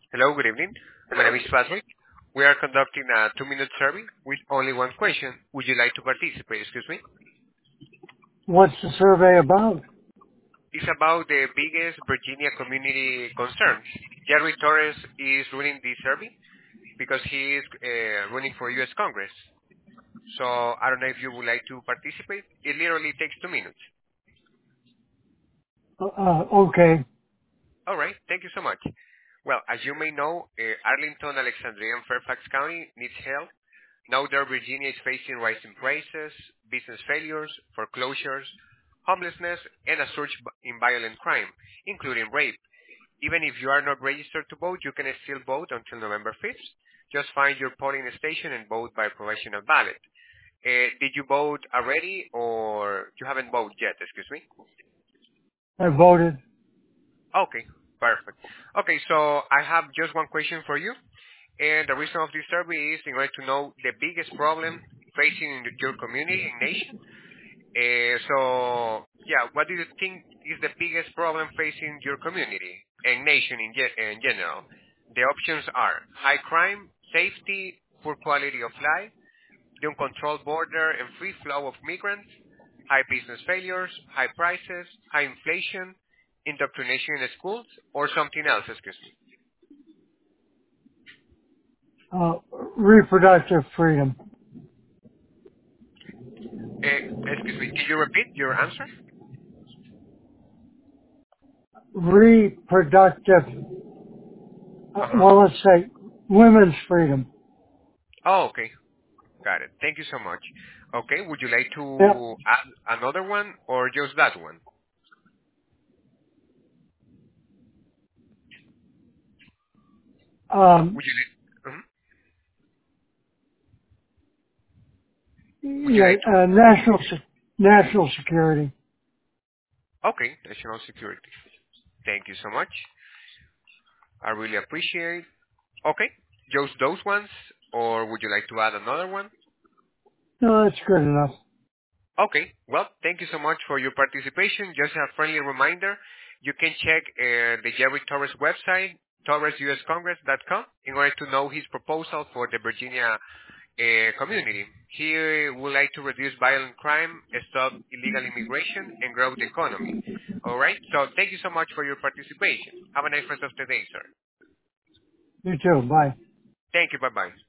Hello, good evening. My name is Patrick. We are conducting a 2-minute survey with only one question. Would you like to participate? Excuse me. What's the survey about? It's about the biggest Virginia community concerns. Jerry Torres is running this survey because he is running for U.S. Congress. So I don't know if you would like to participate. It literally takes 2 minutes. Okay. All right. Thank you so much. Well, as you may know, Arlington, Alexandria, and Fairfax County needs help. Now that Virginia is facing rising prices, business failures, foreclosures, homelessness, and a surge in violent crime, including rape. Even if you are not registered to vote, you can still vote until November 5th. Just find your polling station and vote by professional ballot. Did you vote already or you haven't voted yet? Excuse me. I voted. Okay, perfect. Okay, so I have just one question for you. And the reason of this survey is in order to know the biggest problem facing your community and nation. What do you think is the biggest problem facing your community and nation in general? The options are high crime, safety, poor quality of life, the uncontrolled border and free flow of migrants, high business failures, high prices, high inflation, indoctrination in schools, or something else, excuse me. Reproductive freedom. Excuse me, can you repeat your answer? Reproductive, Uh-huh. well, let's say women's freedom. Oh, okay. Got it. Thank you so much. Okay, would you like Yep. to add another one or just that one? Would you like? Would you Yeah, like to? national security. Okay, national security. Thank you so much. I really appreciate. Okay, just those ones, or would you like to add another one? No, that's good enough. Okay, well, thank you so much for your participation. Just a friendly reminder, you can check the Jerry Torres website, torresuscongress.com, in order to know his proposal for the Virginia community. He would like to reduce violent crime, stop illegal immigration, and grow the economy. All right, so thank you so much for your participation. Have a nice rest of the day, sir. You too. Bye. Thank you, bye-bye.